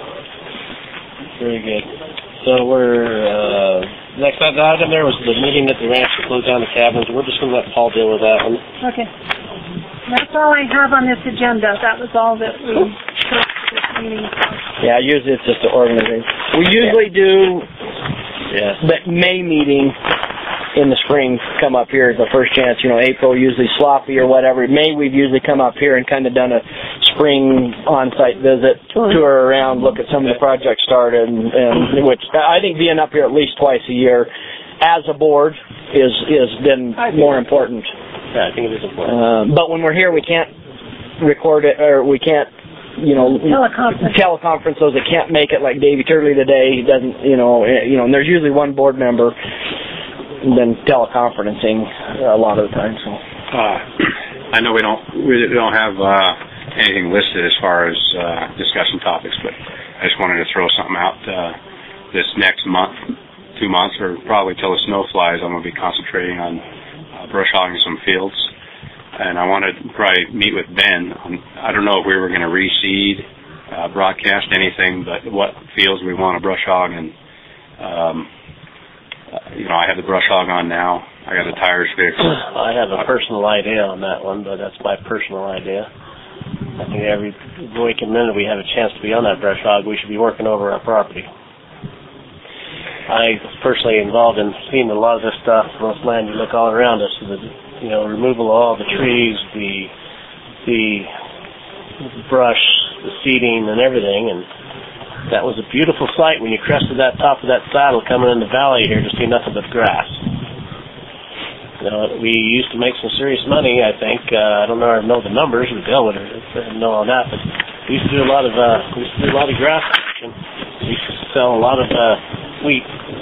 Very good. So we're, uh, next item there was the meeting at the ranch to close down the cabins. We're just going to let Paul deal with that one. Okay. That's all I have on this agenda. That was all that we took this meeting for. Yeah, usually it's just the organization. We usually do Yes. the May meeting in the spring, come up here as the first chance. You know, April usually sloppy or whatever. May we've usually come up here and kind of done a spring on-site visit, tour around, look at some of the projects started, and, and which I think being up here at least twice a year as a board is is been more important. Yeah, I think it is important. Uh, but when we're here, we can't record it, or we can't, you know, Teleconference. teleconference those that can't make it, like Davey Turley today. He doesn't, you know, eh, you know, and there's usually one board member, and then teleconferencing a lot of the time. So, Uh, I know we don't we don't have uh, anything listed as far as uh, discussion topics, but I just wanted to throw something out. Uh, this next month, two months, or probably till the snow flies, I'm going to be concentrating on uh, brush hogging some fields, and I wanted to probably meet with Ben. On, I don't know if we were going to reseed, uh, broadcast anything, but what fields we want to brush hog, and um, uh, you know, I have the brush hog on now. I got the tires fixed. I have a personal idea on that one, but that's my personal idea. I think every week and minute we have a chance to be on that brush hog, we should be working over our property. I was personally involved in seeing a lot of this stuff, most land you look all around us, the, you know, removal of all the trees, the, the brush, the seeding and everything, and that was a beautiful sight when you crested that top of that saddle coming in the valley here to see nothing but grass. You know, we used to make some serious money, I think. Uh, I don't know, I know the numbers. Bill would know all that, but we used to do a lot of uh, we used to do a lot of grass action. We used to sell a lot of uh, wheat.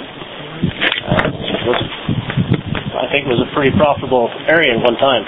Uh, it was, I think it was a pretty profitable area at one time.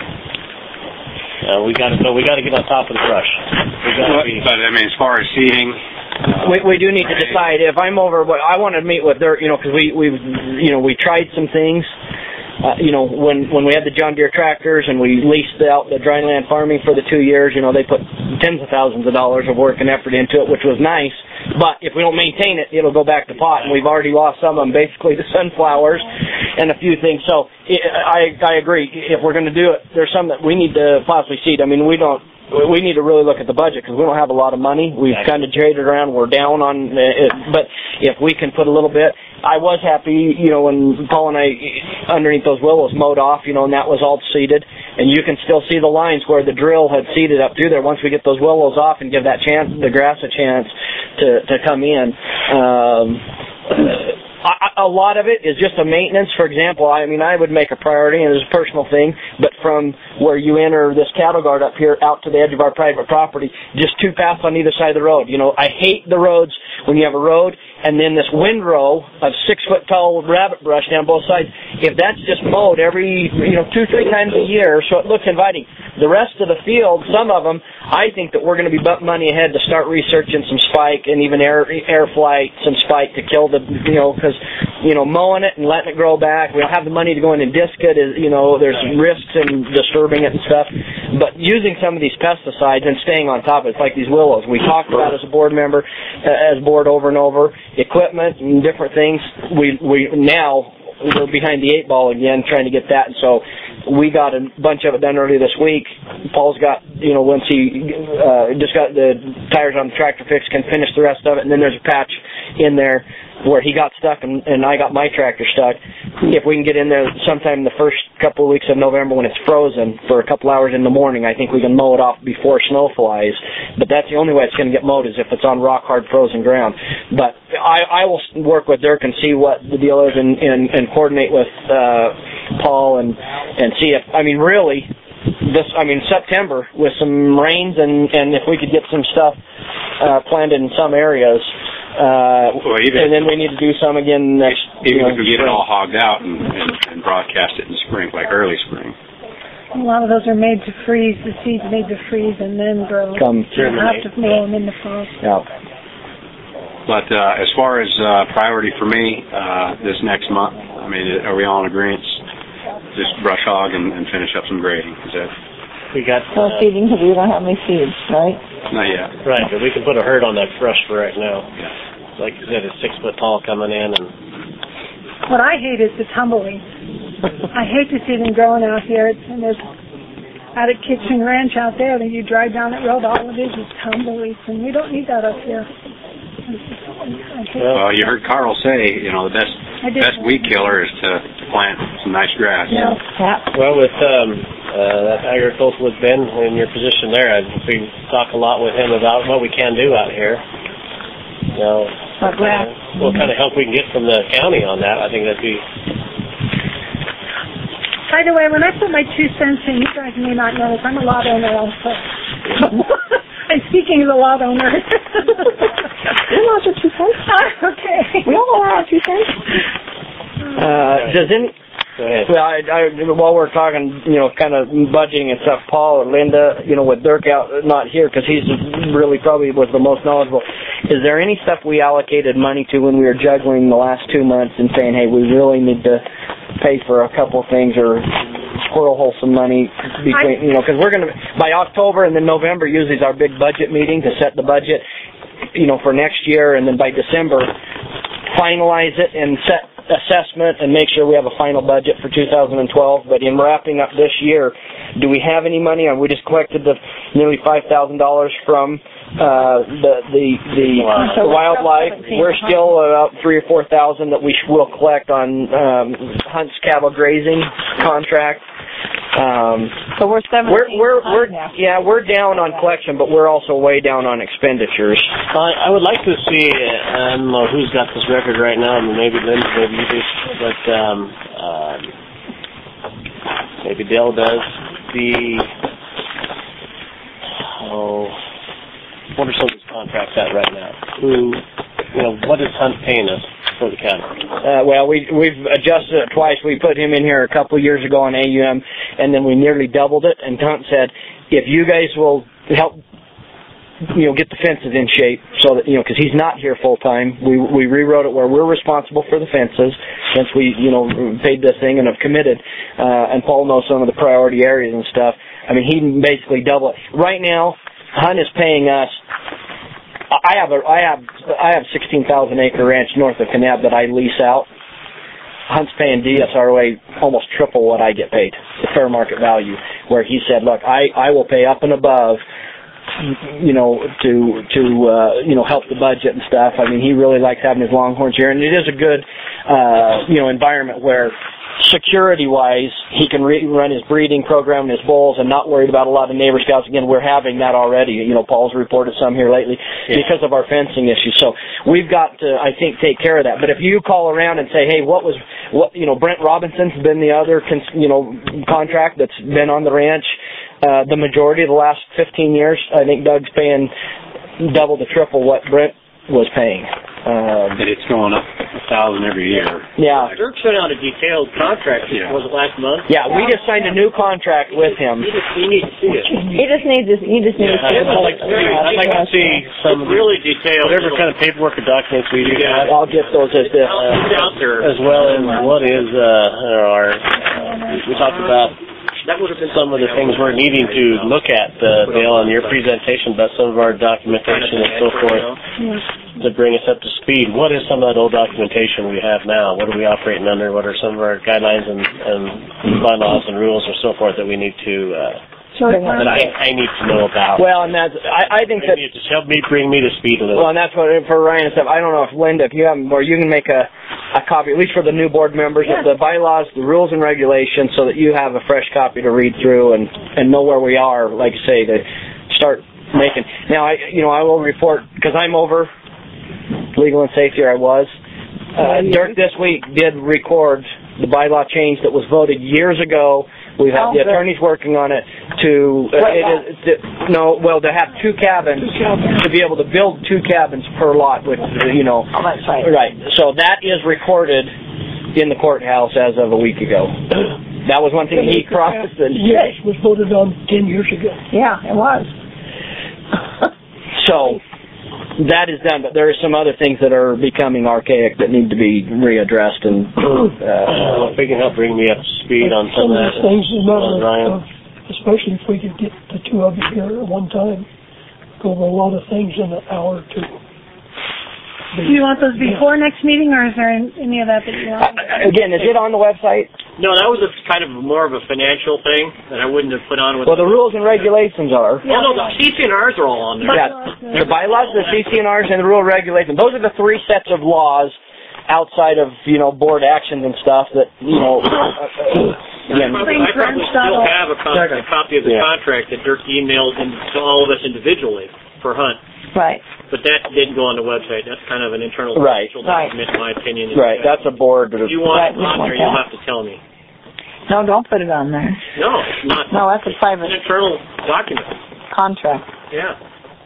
Uh, we got to go. We got to get on top of the brush. We gotta be, but I mean, as far as seeding. Uh, we we do need to decide if I'm over. But I want to meet with their, you know, because we we you know we tried some things. Uh, you know, when when we had the John Deere tractors and we leased out the dry land farming for the two years, you know, they put tens of thousands of dollars of work and effort into it, which was nice. But if we don't maintain it, it'll go back to pot, and we've already lost some of them, basically the sunflowers and a few things. So I I agree. If we're going to do it, there's some that we need to possibly seed. I mean, we don't. We need to really look at the budget because we don't have a lot of money. We've kind of traded around. We're down on it. But if we can put a little bit, I was happy, you know, when Paul and I, underneath those willows, mowed off, you know, and that was all seeded. And you can still see the lines where the drill had seeded up through there. Once we get those willows off and give that chance, the grass a chance to, to come in. Um, A lot of it is just a maintenance. For example, I mean, I would make a priority, and it's a personal thing, but from where you enter this cattle guard up here out to the edge of our private property, just two paths on either side of the road. You know, I hate the roads when you have a road and then this windrow of six-foot-tall rabbit brush down both sides. If that's just mowed every, you know, two, three times a year, so it looks inviting. The rest of the field, some of them, I think that we're going to be butting money ahead to start researching some spike and even air air flight, some spike to kill the, you know, because, you know, mowing it and letting it grow back, we don't have the money to go in and disc it, is, you know, there's risks in disturbing it and stuff. But using some of these pesticides and staying on top of it, like these willows, we talked about as a board member, uh, as board over and over, equipment and different things. We we now we're behind the eight ball again, trying to get that. And so we got a bunch of it done earlier this week. Paul's got, you know, once he uh, just got the tires on the tractor fixed, can finish the rest of it. And then there's a patch in there where he got stuck and, and I got my tractor stuck. If we can get in there sometime in the first couple of weeks of November when it's frozen for a couple hours in the morning, I think we can mow it off before snow flies. But that's the only way it's going to get mowed is if it's on rock hard frozen ground. But I, I will work with Dirk and see what the deal is and, and, and coordinate with uh, Paul and and see if, I mean, really, this, I mean, September with some rains and, and if we could get some stuff uh, planted in some areas. Uh, well, even, and then we need to do some again next. Even you know, if we get spring. it all hogged out and, and, and broadcast it in spring, like early spring. A lot of those are made to freeze. The seeds made to freeze and then grow. Come you have to mow them in the fall. Yeah. But uh, as far as uh, priority for me uh, this next month, I mean, are we all in agreement? Just brush hog and, and finish up some grading. Is that? We got no uh, seeding because we don't have any seeds, right? Not yet. Right, but we can put a herd on that brush for right now. Yeah. Like you said, it's six foot tall coming in, and what I hate is the tumbleweeds. I hate to see them growing out here. It's, and there's out at Kitchen Ranch out there that you drive down that road, all it is is tumbleweeds, and we don't need that up here. Well, you heard Carl say, you know, the best best weed killer is to, to plant some nice grass. Yeah. yeah. Well, with um, uh, that agriculture with Ben in your position there, I we talk a lot with him about what we can do out here. You know, what grass? Uh, what kind of help we can get from the county on that? I think that'd be. By the way, when I put my two cents in, you guys may not know this, I'm a lot owner also. I'm speaking as a lot owner. We lost our two cents. Ah, okay. We all lost our two cents. Uh, does any? Go ahead. Well, I, I, while we're talking, you know, kind of budgeting and stuff, Paul or Linda, you know, with Dirk out not here because he's really probably was the most knowledgeable. Is there any stuff we allocated money to when we were juggling the last two months and saying, hey, we really need to pay for a couple of things or squirrel hole some money between, you know, because we're going to, by October and then November usually is our big budget meeting to set the budget, you know, for next year, and then by December finalize it and set assessment and make sure we have a final budget for two thousand twelve. But in wrapping up this year, do we have any money? We just collected the nearly five thousand dollars from uh, the the the, Wow. the wildlife. We're still about three or four thousand that we will collect on um, Hunt's cattle grazing contract. Um, so we're seventeen. We're we're, we're yeah we're down on collection, but we're also way down on expenditures. I, I would like to see. I don't know who's got this record right now. Maybe Linda, maybe you do, but um, um, maybe Dale does. The oh, what are some of these contracts at right now? Who, you know, what is Hunt paying us for the cattle? Uh, well, we we've adjusted it twice. We put him in here a couple of years ago on A U M, and then we nearly doubled it. And Hunt said, if you guys will help, you know, get the fences in shape, so that, you know, because he's not here full time. We we rewrote it where we're responsible for the fences, since we, you know, paid this thing and have committed. Uh, and Paul knows some of the priority areas and stuff. I mean, he can basically double it. Right now, Hunt is paying us. I have a I have I have sixteen thousand acre ranch north of Kanab that I lease out. Hunt's paying D S R O A almost triple what I get paid, the fair market value. Where he said, look, I, I will pay up and above, you know, to to uh, you know, help the budget and stuff. I mean, he really likes having his longhorns here, and it is a good uh, you know, environment where security-wise, he can re- run his breeding program and his bulls and not worried about a lot of neighbor scouts. Again, we're having that already. You know, Paul's reported some here lately yeah. because of our fencing issues. So we've got to, I think, take care of that. But if you call around and say, hey, what was, what you know, Brent Robinson's been the other, cons- you know, contract that's been on the ranch uh, the majority of the last fifteen years. I think Doug's paying double to triple what Brent was paying. Um, and it's going up a thousand every year. Yeah. Dirk sent out a detailed contract. Yeah. Was it last month? Yeah, we just signed a new contract with him. He just he needs to see it. He just needs to. He just needs yeah, to. I'd like to see. I'd like to see some it's really detailed. Whatever kind of paperwork or documents we do. Yeah. I'll get those as this. Uh, as well as what is uh, our. Uh, we talked about. That would have been some of the things we're needing to look at, uh, Dale, in your presentation about some of our documentation and so forth to bring us up to speed. What is some of that old documentation we have now? What are we operating under? What are some of our guidelines and, and bylaws and rules or so forth that we need to, uh, that I, I need to know about? Well, and that's, I, I think that... You just help me bring me to speed a little. Well, and that's what, for Ryan and stuff, I don't know if Linda, if you have more, you can make a, a copy, at least for the new board members, yeah. of the bylaws, the rules and regulations, so that you have a fresh copy to read through and, and know where we are, like you say, to start making. Now, I, you know, I will report, because I'm over legal and safety, or I was. Uh, Dirk this week did record the bylaw change that was voted years ago. We've had oh, the attorneys good. working on it to, uh, it is, to, no, well, to have two cabins, two cabins, to be able to build two cabins per lot with, you know. Oh, that's right. Right. So that is recorded in the courthouse as of a week ago. That was one thing he promised. And yes, it was voted on ten years ago. Yeah, it was. So that is done, but there are some other things that are becoming archaic that need to be readdressed, and uh, if we can help bring me up to speed on some, some of these things, is not uh, Ryan. Especially if we could get the two of you here at one time, go over a lot of things in an hour or two. Do you want those before next meeting, or is there any of that that you want? Uh, again, is it on the website? No, that was a kind of more of a financial thing that I wouldn't have put on with. Well, the rules and regulations are. Yeah, well, no, the C C N Rs are all on there. Yeah, the bylaws, the C C N Rs, and the rule regulations. Those are the three sets of laws outside of, you know, board actions and stuff that, you know. Again, I probably, I probably still have a, con- a copy of the yeah. contract that Dirk emailed in, to all of us individually for Hunt. Right. But that didn't go on the website. That's kind of an internal right. document, in my opinion. Right. That's a board. If you want it on there, you'll have to tell me. No, don't put it on there. No, it's not. No, that's a private. It's an internal document. Contract. Yeah.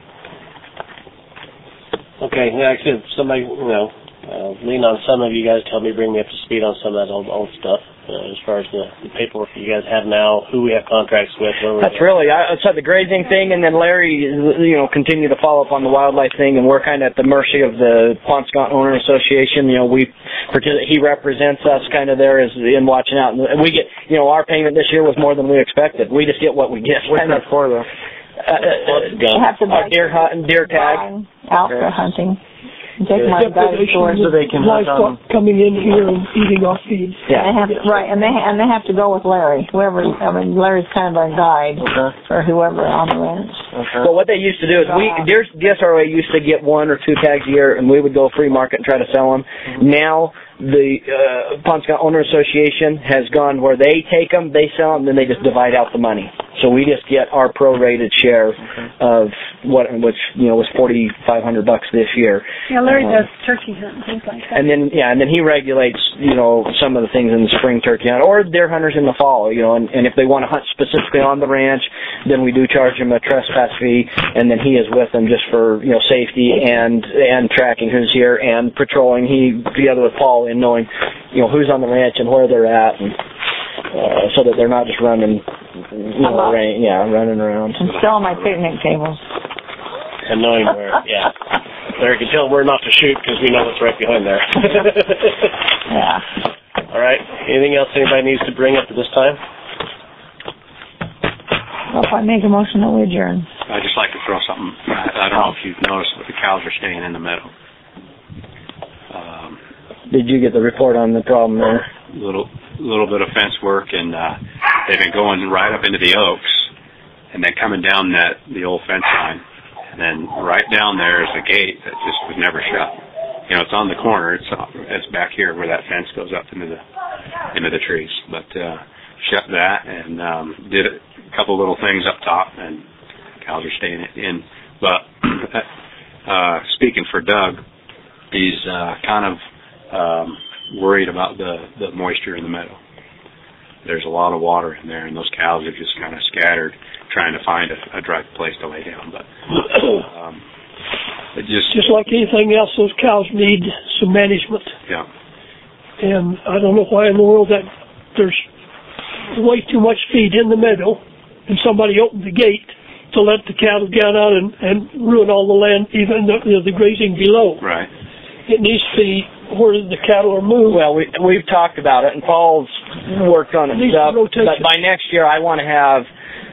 Okay. Yeah, actually, somebody, you know, uh, lean on some of you guys to help me bring me up to speed on some of that old, old stuff. Uh, as far as the, the paperwork that you guys have now, who we have contracts with. That's really, I said the grazing thing, and then Larry, you know, continue to follow up on the wildlife thing, and we're kind of at the mercy of the Ponscott Owner Association. You know, we, he represents us kind of there as in watching out, and we get, you know, our payment this year was more than we expected. We just get what we get. What's that for, though? Uh, uh, have to our deer hunt and deer tag. Out for hunting. Take my guys depredation to of livestock coming in here and eating off feed. Yeah, they have to, right, and they and they have to go with Larry. Whoever, I mean, Larry's kind of our guide Okay. for whoever on the ranch. Okay. But what they used to do is we D S R O A used to get one or two tags a year, and we would go free market and try to sell them. Mm-hmm. Now the uh, Ponscott Owner Association has gone where they take them, they sell them, then they just divide out the money. So we just get our prorated share Okay. of what, which you know was forty five hundred bucks this year. Yeah, Larry Um, does turkey hunt and things like that. And then yeah, and then he regulates you know some of the things in the spring turkey hunt or deer hunters in the fall. You know, and, and if they want to hunt specifically on the ranch, then we do charge them a trespass fee, and then he is with them just for you know safety and and tracking who's here and patrolling. He together with Paul in knowing you know who's on the ranch and where they're at, and uh, so that they're not just running you know rain, yeah running around. I'm still on my picnic tables. And knowing where, yeah. Larry can tell where not to shoot because we know what's right behind there. Yeah. All right. Anything else anybody needs to bring up at this time? Well, if I make a motion that we adjourn. I'd just like to throw something. I, I don't know if you've noticed, but the cows are staying in the meadow. Um, Did you get the report on the problem there? little little bit of fence work, and uh, they've been going right up into the oaks, and then coming down that the old fence line, and then right down there is a gate that just was never shut. You know, it's on the corner. It's uh, it's back here where that fence goes up into the into the trees, but uh, shut that and um, did a couple little things up top, and cows are staying in. But uh, speaking for Doug, he's uh, kind of um, worried about the, the moisture in the meadow. There's a lot of water in there, and those cows are just kind of scattered, trying to find a, a dry place to lay down. But um, it just Just like anything else, those cows need some management. yeah, And I don't know why in the world that there's way too much feed in the meadow, and somebody opened the gate to let the cattle get out and, and ruin all the land, even the, you know, the grazing below. right. It needs to be where the cattle are moved. Well, we we've talked about it, and Paul's worked on it and Needs stuff. rotation. But by next year, I want to have,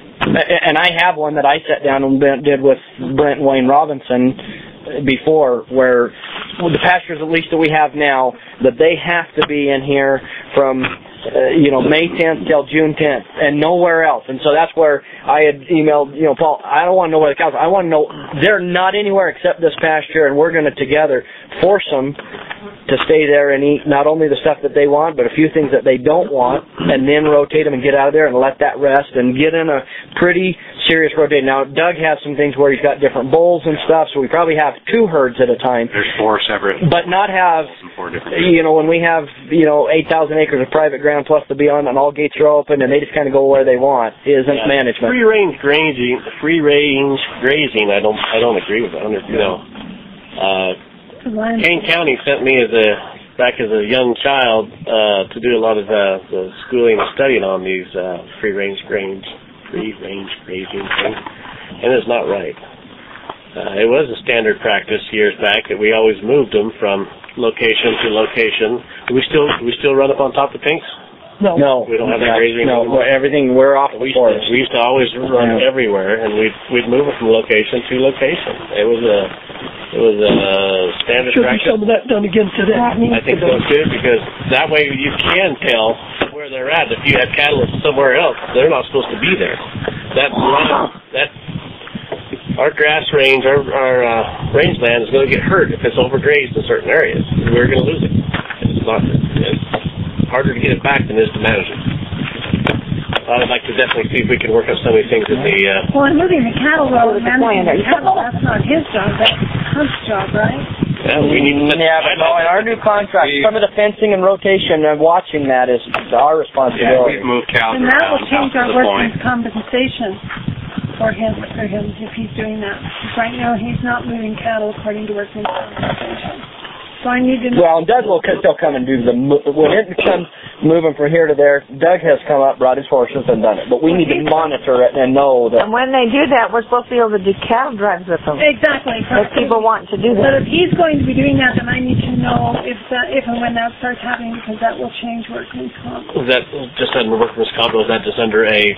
and I have one that I sat down and did with Brent and Wayne Robinson before, where the pastures, at least that we have now, that they have to be in here from uh, you know May tenth till June tenth, and nowhere else. And so that's where I had emailed, you know, Paul. I don't want to know where the cows are. I want to know they're not anywhere except this pasture, and we're going to together force them to stay there and eat not only the stuff that they want, but a few things that they don't want, and then rotate them and get out of there and let that rest and get in a pretty serious rotation. Now, Doug has some things where he's got different bulls and stuff, so we probably have two herds at a time. There's four separate, but not have, four different. you know, when we have, you know, eight thousand acres of private ground plus the beyond, and all gates are open, and they just kind of go where they want, isn't Yeah. management. Free range grazing, free range grazing. I don't, I don't agree with that. You know, uh, Kane County sent me as a back as a young child uh, to do a lot of uh, the schooling and studying on these uh, free range range, free range grazing things, and it's not right. Uh, it was a standard practice years back that we always moved them from location to location. Do we still do we still run up on top of pinks? No. No. We don't have that Yeah, grazing No, anymore? we're- everything, we're off the We used, forest. to, we used to always run Yeah. everywhere, and we'd we'd move it from location to location. It was a it was a standard Should be practice. some of that done again today. I think so too, because that way you can tell where they're at. If you have cattle somewhere else, they're not supposed to be there. That line, that our grass range, our our uh, rangeland is going to get hurt if it's overgrazed in certain areas. We're going to lose it. It's not. It's harder to get it back than it is to manage it. I'd like to definitely see if we can work out some of these things in the. Uh, Well, and moving the cattle, though, and managing the cattle, that's not his job, that's Hunt's job, right? yeah, we need to. Yeah, but no, in our new contract, some of the fencing and rotation and watching that is our Yeah, responsibility. we've moved cows And that will around change out our to the point. workman's compensation for him, for him, if he's doing that. Because right now, he's not moving cattle according to workman's compensation. So I need to know. Well, and Doug will still come and do the, mo- when it comes moving from here to there, Doug has come up, brought his horses and done it. But we need to monitor it and know that. And when they do that, we're supposed to be able to do cattle drives with them. Exactly. If people want to do But that. if he's going to be doing that, then I need to know if that, if and when that starts happening, because that will change workman's comp. Was that just under workman's comp, or was that just under a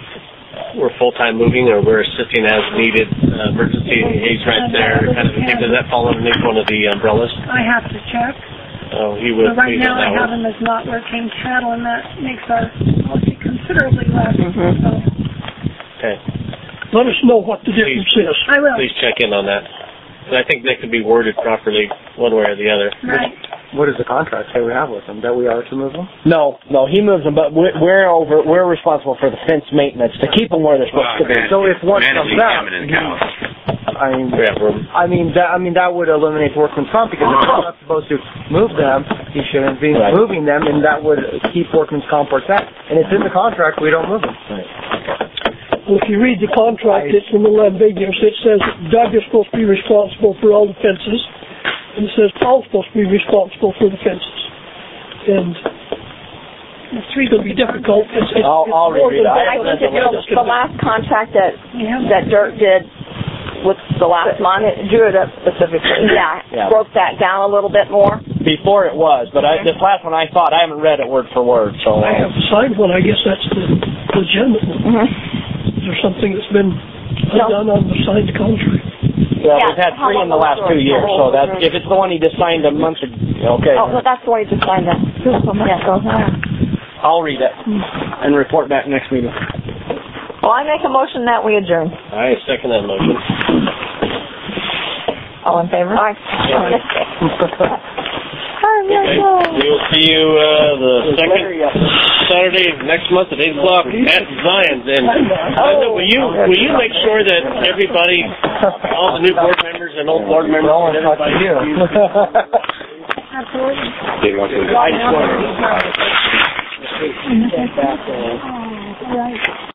we're full-time moving or we're assisting as needed, uh, emergency aids right there, kind of a thing. Does that fall underneath one of the umbrellas? I have to check. Oh, he would. But right please now on that I have one. him as not working cattle, and that makes our policy considerably less. Mm-hmm. So Okay. Let us know what the difference is. I will. Please check in on that. And I think they can be worded properly one way or the other. Right. What does the contract say we have with them? That we are to move them? No, no, he moves them, but we're, we're over. We're responsible for the fence maintenance to keep them where they're supposed to be. So if one comes out, managing cows. I mean, Yeah, we're- I mean that. I mean that would eliminate workman's comp because if he's not supposed to move them, he shouldn't be Right. moving them, and that would keep workman's comp where it's at. And it's in the contract. We don't move them. Well, if you read the contract, it's in the ambiguous. It says that Doug is supposed to be responsible for all the fences, and it says Paul's supposed to be responsible for the fences. And it's going to be difficult. It's, it's, I'll, it's I'll more read it. than I- I think it, you know, the last contract that that Dirk did with the last month, It drew it up specifically. yeah, Yeah. broke that down a little bit more. Before it was, but I, this last one I thought, I haven't read it word for word, so. I have signed one. I guess that's the legitimate one. Mm-hmm. Is there something that's been No. done on the signed contract? Yeah, Yeah, we've had how three in the long last was two it? years, so that, if it's the one he just signed a month ago, okay. Oh, well, that's the one he just signed that. Yeah, go ahead. I'll read it and report back next meeting. Well, I make a motion that we adjourn. I second that motion. All in favor? Aye. Okay. We will see you uh, the second Saturday next month at eight o'clock at Zion's. And Linda, will you will you make sure that everybody, all the new board members and old board members, and everybody, Absolutely. I just wanted-